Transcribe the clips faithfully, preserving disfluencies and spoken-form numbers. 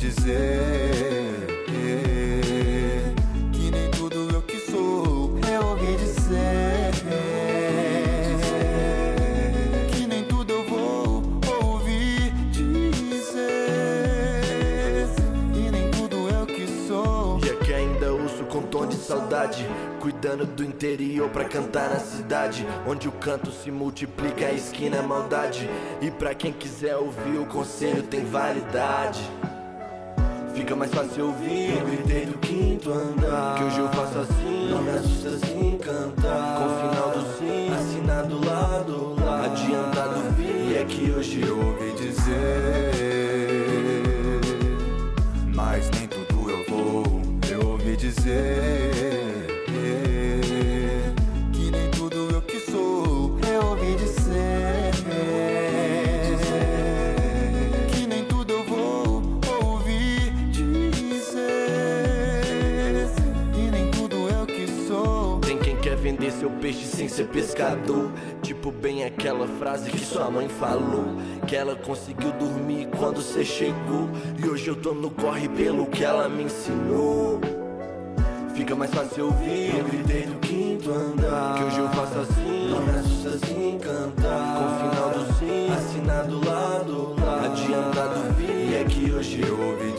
dizer que nem tudo eu que sou. Eu ouvi dizer que nem tudo eu vou ouvir dizer e nem tudo eu que sou. E aqui ainda ouço com tom de saudade, cuidando do interior pra cantar na cidade, onde o canto se multiplica, a esquina é maldade. E pra quem quiser ouvir o conselho tem validade. Fica mais fácil ouvir, eu gritei do quinto andar, que hoje eu faço assim, não me assusta se cantar. Com o final do sim, assinado lá do lado, adiantado vi, é que hoje Eu eu ouvi dizer, mas nem tudo eu vou. Eu ouvi dizer que nem tudo eu que sou. Eu ouvi dizer que nem tudo eu vou ouvir dizer e nem tudo eu que sou. Tem quem quer vender seu peixe sem ser pescador, tipo bem aquela frase que sua mãe falou, que ela conseguiu dormir quando cê chegou. E hoje eu tô no corre pelo que ela me ensinou. Fica mais fácil ouvir, eu gritei do quinto andar, que hoje eu faço assim, não me assusta se cantar. Com o final do sim, assinado lá do lado, adiantado vi, é que hoje Eu eu ouvi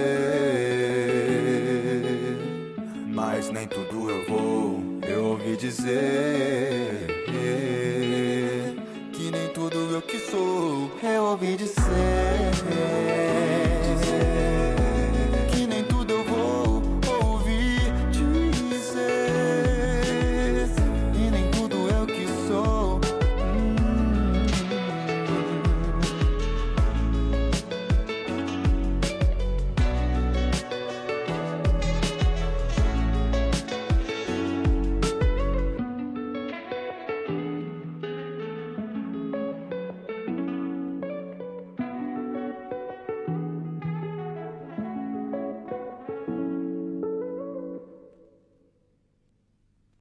dizer, mas nem tudo eu vou. Eu ouvi dizer que nem tudo eu que sou. Eu ouvi dizer